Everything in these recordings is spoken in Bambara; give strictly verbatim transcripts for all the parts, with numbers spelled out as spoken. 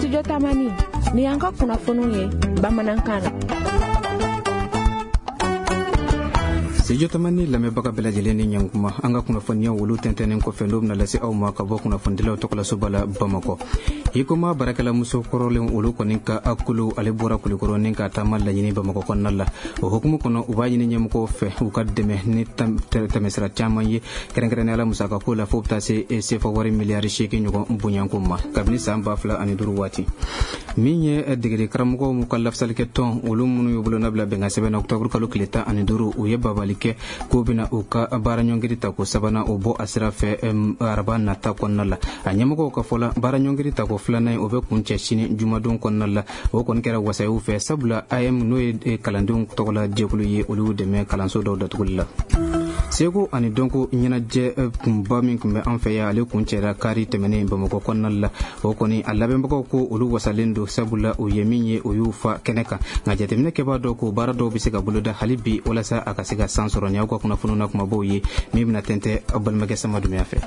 Studio Tamani ni y'an ka kunnafoniw ye bamanankan na. Studio Tamani lamɛnbaga bɛɛ lajɛlen ni ɲankuma an ka kunnafoniya wolo tɛntɛnnen kɔfɛ n'o bɛna lase aw ma ka bɔ kunnafonidilaw tɔgɔlasoba la Bamakɔ. Ikoma barakɛla muso kɔrɔlen olu kɔni ka akulu ale bɔra Kulikɔrɔ ni ka taama laɲini Bamakɔ kɔnɔna la. O hukumu kɔnɔ u b'a ɲini ɲɛmɔgɔw fɛ u ka dɛmɛ ni tɛmɛsira caman ye kɛrɛnkɛrɛnnenya la musakako la fo bɛ taa se sefa wari miliyari seegin ɲɔgɔn bonyanko ma kabini san ba fila ani duuru waati. Min ye degeli karamɔgɔw mu ka lafisalikɛ tɔn olu minnu y'u bolo nabila bɛnkan sɛbɛnna octobre kalo tile tan ani duuru u ye babali kɛ k'u bɛna u ka baara ɲɔngiri ta ko sabanan o bɔ a sira fɛ araba nata kɔnɔna la. A ɲɛmɔgɔw ka fɔ la baara ɲɔngiri ta ko filanan o bɛ kun cɛ sini jumadon kɔnɔna la o kɔni kɛra wasayaw fɛ sabula A M n'o ye kalandenw tɔgɔla jɛkulu ye olu dɛmɛ kalanso dɔw datuguli la. Segu ani Dɔnko ɲɛnajɛ kunba min tun bɛ an fɛ yan ale kun cɛra kari tɛmɛnen Bamakɔ kɔnɔna la o kɔni a labɛnbagaw ko olu wasalen don sabula o ye min ye o y'u fa kɛnɛ kan nka jateminɛ kɛbaa dɔw ko baara dɔw bɛ se ka boloda hali bi walasa a ka se ka san sɔrɔ ni aw ka kunnafoniw na kumabaw ye min bɛna tɛntɛ aw balimakɛ Sama Dumbuya fɛ.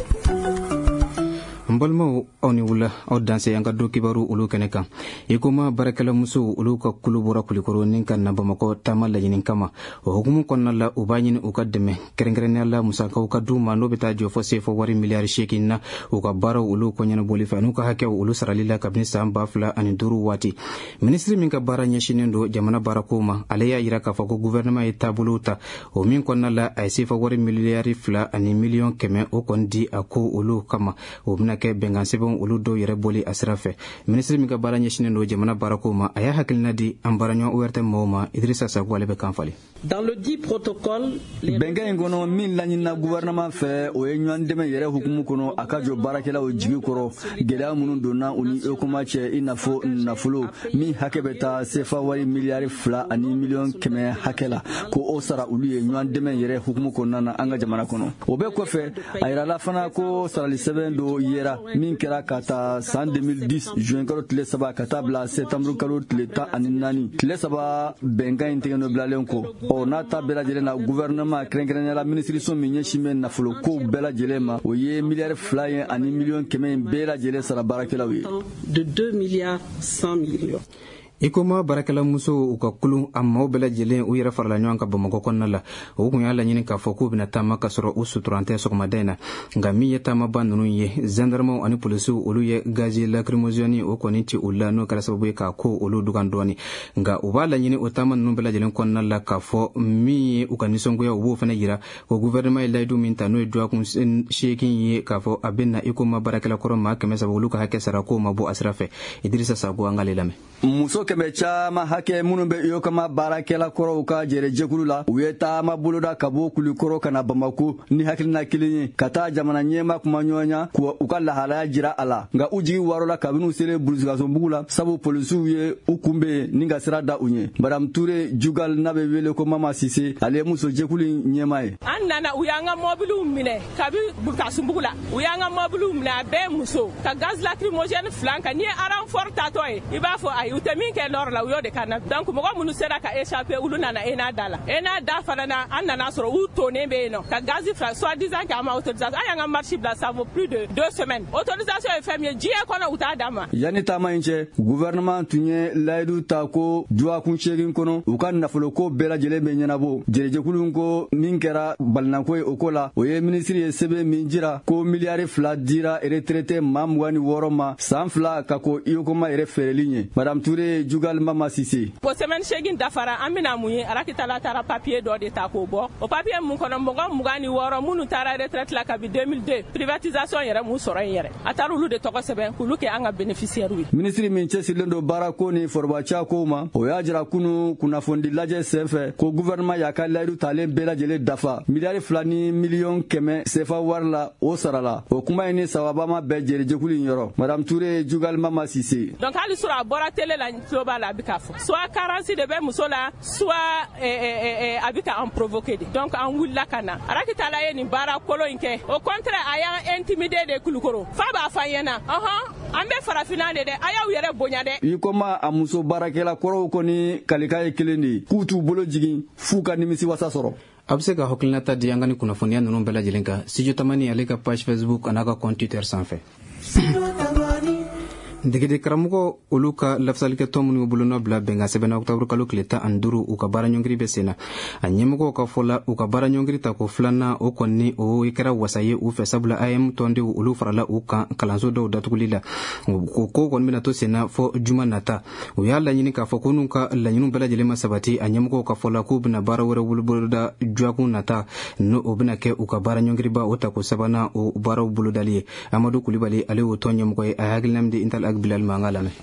N balimaw aw ni wula aw danse an ka do kibaru olu kɛnɛ kan. Ikoma barakɛla muso olu ka kulu bɔra Kulikɔrɔ ni ka na Bamakɔ taama laɲini kama. O hukumu kɔnɔna la u b'a ɲini u ka dɛmɛ kɛrɛnkɛrɛnnenya la musakaw ka d'u ma n'o bɛ taa jɔ fɔ se fɔ wari miliyari seegin na u ka baaraw olu kɔɲɛnabɔli fɛ n'u ka hakɛw olu sarali la kabini san ba fila ani duuru waati. Minisiri min ka baara ɲɛsinnen don jamana baarakow ma ale y'a yira k'a fɔ ko gouvernement ye taabolo ta o min kɔnɔna la a ye se fɔ wari miliyari fila ani miliyɔn kɛmɛ o kɔni di a ko olu kama o bɛna kɛ bɛnkan sɛbɛn olu dɔw yɛrɛ boli a sira fɛ. Minisiri min ka baara ɲɛsinnen don jamana baarakow ma a y'a hakilina di an baaraɲɔgɔn O R T M mɔgɔw ma Idrissa Sago ale bɛ kan fali. Dans le dit protocole, bɛnkan in kɔnɔ min laɲinina gouvernement fɛ o ye ɲɔgɔn dɛmɛ yɛrɛ hukumu kɔnɔ a ka jɔ baarakɛlaw jigi kɔrɔ gɛlɛya minnu donna u ni ECOMA cɛ i n'a fɔ nafolo min hakɛ bɛ taa sefa wari miliyari fila ani miliyɔn kɛmɛ hakɛ la ko o sara olu ye ɲɔgɔn dɛmɛ yɛrɛ hukumu kɔnɔna na an ka jamana kɔnɔ. O bɛɛ kɔfɛ a yirala fana ko sarali sɛbɛn dɔ yera min kɛra ka taa san deux mille dix juin kalo tile saba ka taa bila septembre kalo tile tan ani naani tile saba bɛnkan in tɛgɛ bilalen ko ɔ n'a ta bɛɛ lajɛlen na gouvernement kɛrɛnkɛrɛnnenya la minisiriso min ɲɛsin bɛ nafolo kow bɛɛ lajɛlen ma o ye miliyari fila ye ani miliyɔn kɛmɛ in bɛɛ lajɛlen sara baarakɛlaw ye. de deux milliards cent millions. Ikoma barakɛla muso u ka kulu a maaw bɛɛ lajɛlen u yɛrɛ farala ɲɔgɔn kan Bamakɔ kɔnɔna la o kun y'a laɲini k'a fɔ k'u bɛna taama ka sɔrɔ u suturan tɛ sɔgɔmada in na nka min ye taamaba ninnu ye gendarmew ani polisiw olu ye gazi lacrymogène o kɔni ci u la n'o kɛra sababu ye k'a ko olu dugan dɔɔni nka u b'a laɲini o taama ninnu bɛɛ lajɛlen kɔnɔna la k'a fɔ min ye u ka nisɔngoya u b'o fana yira ko gouvernement ye layidu min ta n'o ye duwakun seegin ye k'a fɔ a bɛ na Ikoma barakɛla kɔrɔ maa kɛmɛ saba olu ka hakɛ sara k'o ma bɔ a sira fɛ. Idrissa Sago an k'ale lamɛn. Muso kɛmɛ caman hakɛ minnu bɛ Ikoma baarakɛla kɔrɔw ka jɛrɛjɛkulu la u ye taama boloda ka bɔ Kulikɔrɔ ka na Bamako ni hakilina kelen ye ka taa jamana ɲɛma kuma ɲɔgɔnya k'u ka lahalaya jira a la nka u jigi warɔ la kabini u selen Burusikasonbugu la sabu polisiw ye u kunbɛn ni ka sira da u ɲɛ. Madame Toure Jugal n'a bɛ wele ko Mama Sise ale ye muso jɛkulu ɲɛma ye. An nana u y'an ka mɔbiliw minɛ kabini Burusikasonbugu la u y'an ka mɔbiliw minɛ a bɛɛ muso ka gaz lacrymogène filan kan n'i ye renfort tatɔ ye i b'a fɔ ayi u tɛ min kɛ nɔrɔ la u y'o de ka na donc mɔgɔ minnu sera ka échapper olu nana ENA da la ENA da fana na an nana sɔrɔ u tonnen bɛ yen nɔ ka gaz fila soit disant k'an ma autorisation an y'an ka marche bila ça vaut plus de deux semaines autorisation ye fɛn min ye diɲɛ kɔnɔ u t'a d'a ma. Yanni taama in cɛ gouvernement tun ye layidu ta ko duwakun seegin kɔnɔ u ka nafolo ko bɛɛ lajɛlen bɛ ɲɛnabɔ jɛrɛjɛkulu ko min kɛra balinako ye o ko la o ye minisiri ye sɛbɛn min jira ko miliyari fila dira retraité maa mugan ni wɔɔrɔ ma san fila ka ko Ikoma yɛrɛ fɛrɛli ɲɛ. Madame Toure Jugal Mama Sise. O semaine seegin dafara an bɛna mun ye Arakitala taara papier dɔ de ta k'o bɔ o papier mun kɔnɔ mɔgɔ mugan ni wɔɔrɔ minnu taara retraite la kabi deux mille deux privatisation yɛrɛ mun sɔrɔ yen yɛrɛ a taara olu de tɔgɔ sɛbɛn k'olu kɛ an ka bénéficiaires ye. Minisiri min cɛsirilen don baarako ni forobaciya kow ma o y'a jira kunu kunnafoni lajɛ senfɛ ko gouvernement y'a ka layidu talen bɛɛ lajɛlen dafa miliyari fila ni miliyɔn kɛmɛ sefa wari la o sara la o kuma in ni sababama bɛɛ jɛrɛjɛkulu in yɔrɔ. Madame Toure Jugal Mama Sise. Donc hali sɔrɔ a bɔra télé la tulo b'a la a bɛ k'a fɔ soit carence de bɛ muso la soit a bɛ ka an provoquer de donc an wulila ka na Arakitala ye nin baara kolon in kɛ au contraire a y'an intimider de Kulikɔrɔ fa b'a fɔ an ɲɛna ɔhɔn an bɛ farafinna de dɛ a y'aw yɛrɛ bonya dɛ. Ikoma a muso baarakɛla kɔrɔw kɔni kalika ye kelen de ye k'u t'u bolo jigin f'u ka nimisi wasa sɔrɔ. A bɛ se ka hakilinata di an ka ni kunnafoniya ninnu bɛɛ lajɛlen kan Studio Tamani ale ka page Facebook a n'a ka compte Twitter sanfɛ. degede karamɔgɔ olu ka lafsalikɛtɔ minnu bolo nɔ bila bɛnkan sɛbɛnna octobre kalo tile tan ani duuru u ka baara ɲɔngiri bɛ sen na a ɲɛmɔgɔw ka fɔla u ka baara ɲɔngiri ta ko filanan o kɔni o kɛra wasa ye u fɛ sabula A M tɔndenw olu farala u kan kalanso dɔw datuguli la o ko kɔni bɛna to sen na fɔ juma nata u y'a laɲini k'a fɔ ko n'u ka laɲiniw bɛɛ lajɛlen ma sabati a ɲɛmɔgɔw ka fɔla k'u bɛna baara wɛrɛ woloboloda juakun nata n'o o bɛna kɛ u ka baara ɲɔngiriba o ta ko sabanan o baaraw bolodali ye Amadu Kulibali ale y'o tɔn ɲɛmɔgɔ ye a ye hakilina di Intal Agbilal ma an ka lamɛn.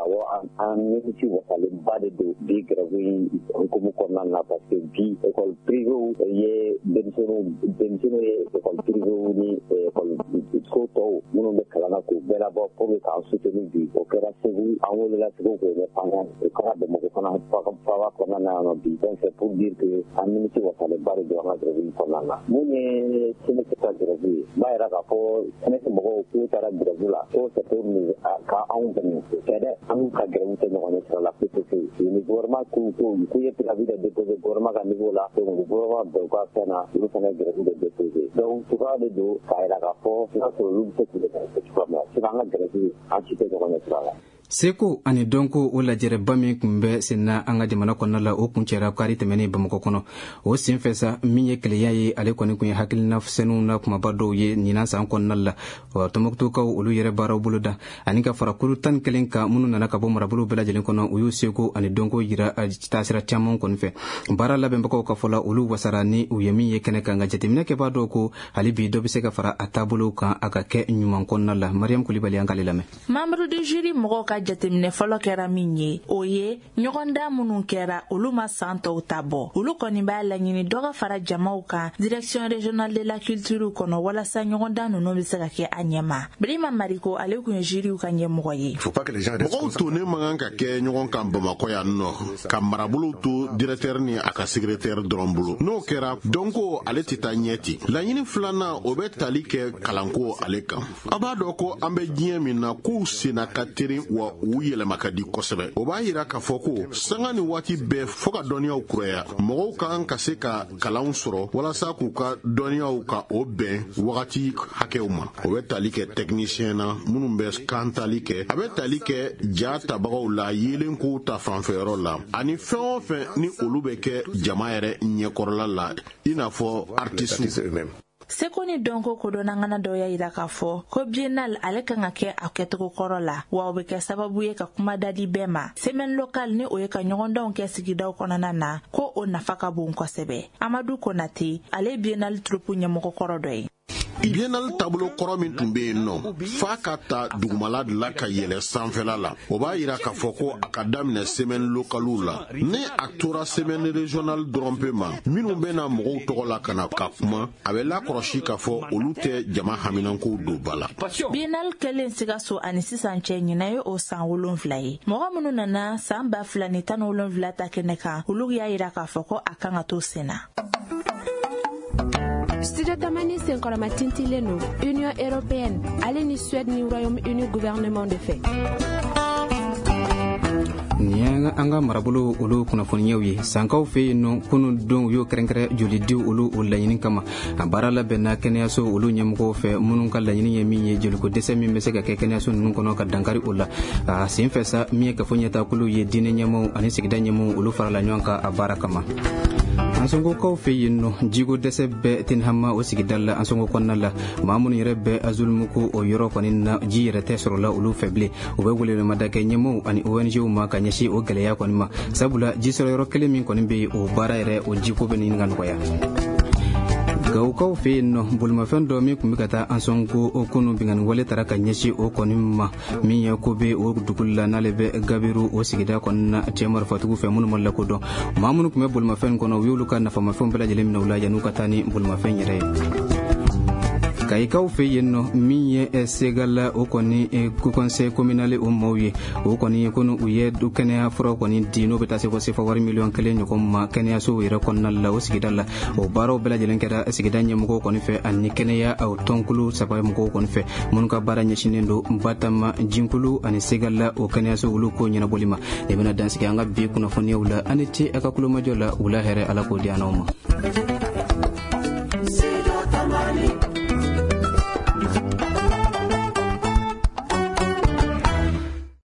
An nimisi wasalenba de don bi grève hukumu kɔnɔna na parce que bi école privée ye denmisɛnninw ye école privée ni école so tɔw minnu bɛ kalan na k'u bɛɛ labɔ pour que k'an soutenir bi o kɛra Segu an welela Segu k'o ɲɛf'an ye o kɛra Bamakɔ fana faaba kɔnɔna na yan nɔ bi donc c'est pour dire que an nimisi wasalenba de don an ka grève kɔnɔna na mun ye Seneko ka grève ye n b'a yira k'a fɔ Seneko mɔgɔw k'u taara grève la ko c'est pour k'anw dɛmɛ c'est dɛ an ka grève tɛ ɲɔgɔn ye sira la P P C ni gouvernement k'u to k'u ye préavis de déposer gouvernement ka niveau la donc gouvernement bɛɛ ka fɛn na olu fana grève de déposer donc cogoya de don k'a yira k'a fɔ n'a sɔrɔ olu bɛ se k'u kɛ cogoya min na sinon an ka grève an si tɛ ɲɔgɔn ye sira la. Seko ani dɔnko o lajɛrɛba min kun bɛ sen na an ka jamana kɔnɔna la o kun cɛra kari tɛmɛnen Bamakɔ kɔnɔ o sen fɛ sa min ye kɛlɛya ye ale kɔni kun ye hakilina sɛnɛw na kumaba dɔw ye ɲinan san kɔnɔna la Tɔnbɔkutukaw olu yɛrɛ baaraw boloda ani ka fara kulu tan ni kelen kan minnu nana ka bɔ marabolo bɛɛ lajɛlen kɔnɔ u y'u seko ani dɔnko yira taasira caman kɔni fɛ baara labɛnbagaw ka fɔla olu wasara ni u ye min ye kɛnɛ kan ka jateminɛ kɛ b'a dɔw ko hali bi dɔ bɛ se ka fara a taabolo kan a ka kɛ ɲuman kɔnɔna la Mariam Kulibali an k'ale lamɛn. Membre de jury mɔgɔw ka jateminɛ fɔlɔ kɛra min ye o ye ɲɔgɔndan minnu kɛra olu ma san tɔw ta bɔ olu kɔni b'a laɲini dɔ ka fara jamaw kan direction régionale de la culture kɔnɔ walasa ɲɔgɔndan ninnu bɛ se ka kɛ a ɲɛma Birima Mariko ale kun ye juryw ka ɲɛmɔgɔ ye. Mɔgɔw to ne man kan ka kɛ ɲɔgɔn kan Bamakɔ yan nɔ ka marabolo to directeur ni a ka secrétaire dɔrɔn bolo n'o kɛra donc ale tɛ taa ɲɛ ten laɲini filanan o bɛ tali kɛ kalanko ale kan a b'a dɔn ko an bɛ diɲɛ min na k'u senna ka teri wa u yɛlɛma ka di kosɛbɛ o b'a yira k'a fɔ ko sanga ni waati bɛɛ fo ka dɔnniyaw kuraya mɔgɔw kan ka se ka kalanw sɔrɔ walasa k'u ka dɔnniyaw ka o bɛn wagati hakɛw ma o bɛ tali kɛ technicien na minnu bɛ kan tali kɛ a bɛ tali kɛ ja tabagaw la yelen k'u ta fanfɛyɔrɔ la ani fɛn o fɛn ni olu bɛ kɛ jama yɛrɛ ɲɛkɔrɔla la i n'a fɔ artiste Seko ni dɔnko kodɔnangana dɔ y'a yira k'a fɔ ko biennale ale kan ka kɛ a kɛcogo kɔrɔ la wa o bɛ kɛ sababu ye ka kuma dadi bɛɛ ma semaine locale ni o ye ka ɲɔgɔndanw kɛ sigidaw kɔnɔna na ko o nafa ka bon kosɛbɛ Amadu Konate ale biennale troupe ɲɛmɔgɔ kɔrɔ dɔ ye. Biennale taabolo kɔrɔ min tun bɛ yen nɔ f'a ka ta dugumala de la ka yɛlɛ sanfɛla la o b'a yira k'a fɔ ko a ka daminɛ semaine locale la ni a tora semaine régionale dɔrɔn pe ma minnu bɛna mɔgɔw tɔgɔ la ka na ka kuma a bɛ lakɔrɔsi k'a fɔ olu tɛ jama haminankow don ba la. Biennale kɛlen Sikaso ani sisan cɛ ɲinan ye o san wolonwula ye mɔgɔ minnu nana san ba fila ni tan ni wolonwula ta kɛnɛ kan olu y'a yira k'a fɔ ko a kan ka to sen na. Studio Tamani senkɔrɔma tintilen no Union Européenne ale ni Suède ni Royaume-Uni gouvernement de fait. Ni an ka marabolo olu kunnafoniyaw ye sankaw fɛ yen nɔ kunu don u y'o kɛrɛnkɛrɛn jolidiw olu o laɲini kama a baara labɛnna kɛnɛyaso olu ɲɛmɔgɔw fɛ minnu ka laɲini ye min ye joliko dɛsɛ min bɛ se ka kɛ kɛnɛyaso ninnu kɔnɔ ka dankari o la a sen fɛ sa min ye kafo ɲɛtaakulu ye diinɛ ɲɛmɔgɔw ani sigida ɲɛmɔgɔw olu farala ɲɔgɔn kan a baara kama. Ansongokaw fɛ yen nɔ jigo dɛsɛ bɛ Tinhama o sigida la Ansongo kɔnɔna la maa minnu yɛrɛ bɛ Azulmuko o yɔrɔ kɔni na ji yɛrɛ tɛ sɔrɔla olu fɛ bilen u bɛ welemada kɛ ɲɛmɔgɔw ani O N G ma ka ɲɛsin o gɛlɛya kɔni ma sabula ji sɔrɔ yɔrɔ kelen min kɔni bɛ yen o baara yɛrɛ o jiko bɛ nin ka nɔgɔya. Gawukaw fɛ yen nɔ bolimafɛn dɔ min tun bɛ ka taa Ansongo o kunu bingani wale taara ka ɲɛsin o kɔni ma min ye ko bɛ o dugu la n'ale bɛ Gabiru o sigida kɔni na cɛ marifatigiw fɛ minnu ma lakodɔn maa minnu tun bɛ bolimafɛn kɔnɔ u y'olu ka nafamafɛnw bɛɛ lajɛlen minɛ u la yan'u ka taa ni bolimafɛn yɛrɛ ye. Kayikaw fɛ yen nɔ min ye Segala o kɔni conseil communal o maaw ye o kɔni ye ko u ye kɛnɛya furaw kɔni di n'o bɛ taa se fɔ sefa wari miliyɔn kelen ɲɔgɔn ma kɛnɛyasow yɛrɛ kɔnɔna la o sigida la o baaraw bɛɛ lajɛlen kɛra sigida ɲɛmɔgɔw kɔni fɛ ani kɛnɛya o tɔnkulu saba mɔgɔw kɔni fɛ minnu ka baara ɲɛsinnen don Batama Jinkulu ani Segala o kɛnɛyaso olu ko ɲɛnabɔli ma ne bɛna dansigi an ka bi kunnafoniyaw la ani ce a ka kulomajɔ la wula hɛrɛ ala k'o di an n'aw ma.